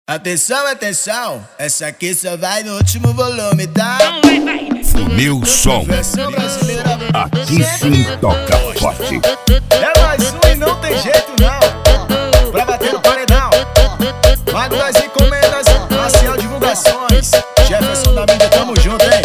Atenção, atenção, essa aqui só vai no último volume, tá? Funil Som. Versão brasileira. Aqui sim toca forte. É mais um e não tem jeito não. Pra bater no paredão. Mago das encomendas, Marcial Divulgações. Jefferson da mídia, tamo junto, hein?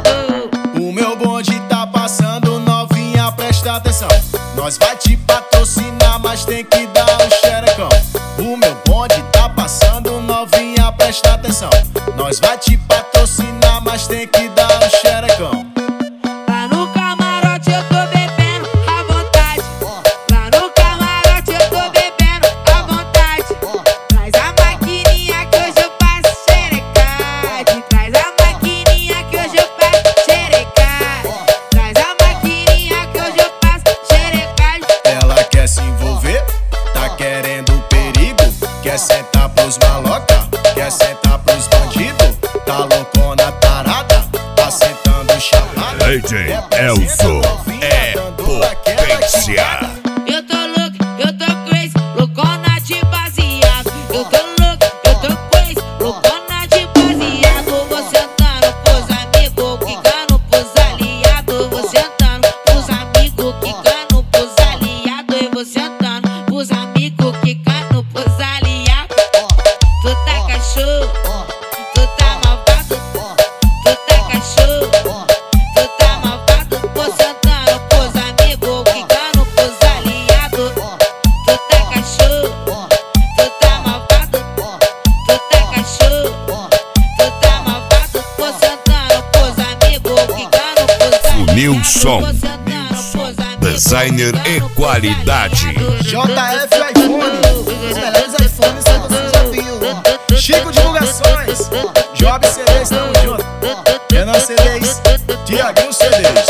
O meu bonde tá passando, novinha, presta atenção. Nós vai te patrocinar, mas tem que dar um xerecão. O meu bonde tá passando, novinha, presta atenção. Nós vai te patrocinar, mas tem que dar um xerecão. Lá no camarote eu tô bebendo à vontade. Lá no camarote eu tô bebendo à vontade. Traz a maquininha que hoje eu passo xerecade. Traz a maquininha que hoje eu passo xerecade. Traz a maquininha que hoje eu passo xerecade. Ela quer se envolver, tá querendo perigo. Quer sentar pros maloca, quer sentar pros bandidos. Tá loucona tarada, tá sentando chapada. DJ Elzo é potência. Eu tô louco, eu tô crazy, loucona de baseado. Eu tô louco, eu tô crazy, loucona de baseado. Vou sentando pros amigos, quicando pros aliados. Vou sentando pros amigos, quicando pros aliados. E vou sentando pros amigos, quicando pros aliados. Tu tá cachorro, tu tá malvado. Tu tá cachorro, tu tá malvado. Vou sentando pros amigos, quicando pros aliados. Tu tá cachorro, tu tá malvado. Tu tá cachorro, tu tá malvado. Vou sentando pros amigos, quicando pros aliados. Funil Som. Vou sentando pros amigos, Designer e qualidade. JF iPhone, os melhores iPhones que você já viu. Chico Divulgações, Job CDs, tamo junto. Renan CDs, Tiaguinho CDs.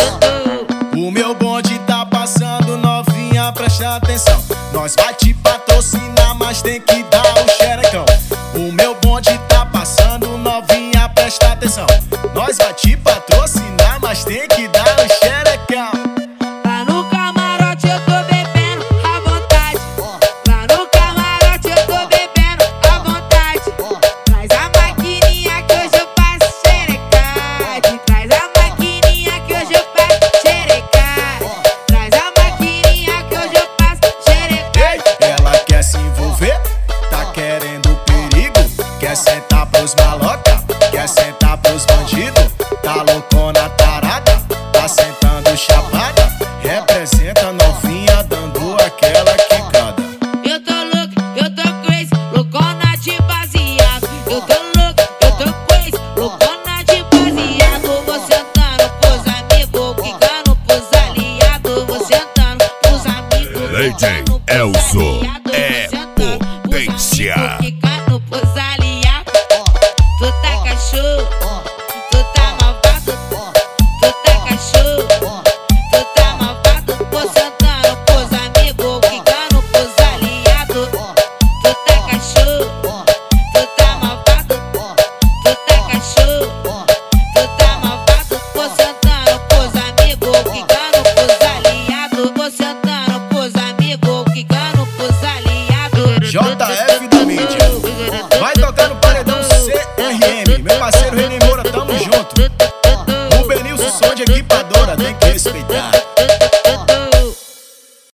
O meu bonde tá passando, novinha, presta atenção. Nós vai te patrocinar, mas tem que dar um xerecão. O meu bonde tá passando, novinha, presta atenção. Nós vai te patrocinar, mas tem que dar um xerecão. Lá no camarote eu tô bebendo à vontade. Lá no camarote eu tô bebendo à vontade. Traz a maquininha que hoje eu passo xerecade. Traz a maquininha que hoje eu passo xerecade. Traz a maquininha que hoje eu passo xerecade. Ela quer se envolver, tá querendo perigo. Quer sentar pros maloca, quer sentar pros bandidos. Tá loucona tarada, tá sentando chapada. Representa novinha, dando aquela quicada. Eu tô louco, eu tô crazy, loucona de baseado. Eu tô louco, eu tô crazy, loucona de baseado. Vou sentando pros amigos, quicando pros aliados. Vou sentando pros amigos, DJ quicando pros Elzo